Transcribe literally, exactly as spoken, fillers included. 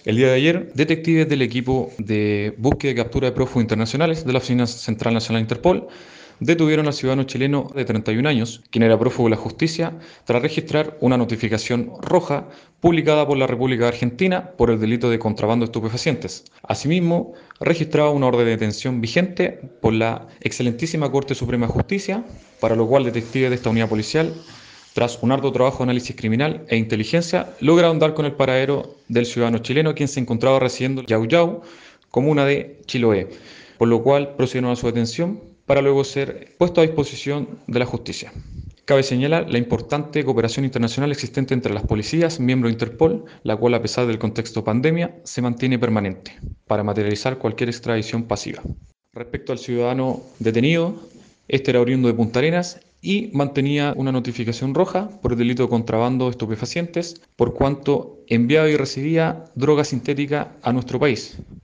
El día de ayer, detectives del equipo de búsqueda y captura de prófugos internacionales de la Oficina Central Nacional Interpol detuvieron al ciudadano chileno de treinta y un años, quien era prófugo de la justicia, tras registrar una notificación roja publicada por la República de Argentina por el delito de contrabando de estupefacientes. Asimismo, registraba una orden de detención vigente por la excelentísima Corte Suprema de Justicia, para lo cual detectives de esta unidad policial, tras un arduo trabajo de análisis criminal e inteligencia, lograron dar con el paradero del ciudadano chileno, quien se encontraba residiendo en Yau, comuna de Chiloé, por lo cual procedieron a su detención para luego ser puesto a disposición de la justicia. Cabe señalar la importante cooperación internacional existente entre las policías, miembros de Interpol, la cual, a pesar del contexto pandemia, se mantiene permanente para materializar cualquier extradición pasiva. Respecto al ciudadano detenido, este era oriundo de Punta Arenas y mantenía una notificación roja por el delito de contrabando de estupefacientes, por cuanto enviaba y recibía droga sintética a nuestro país.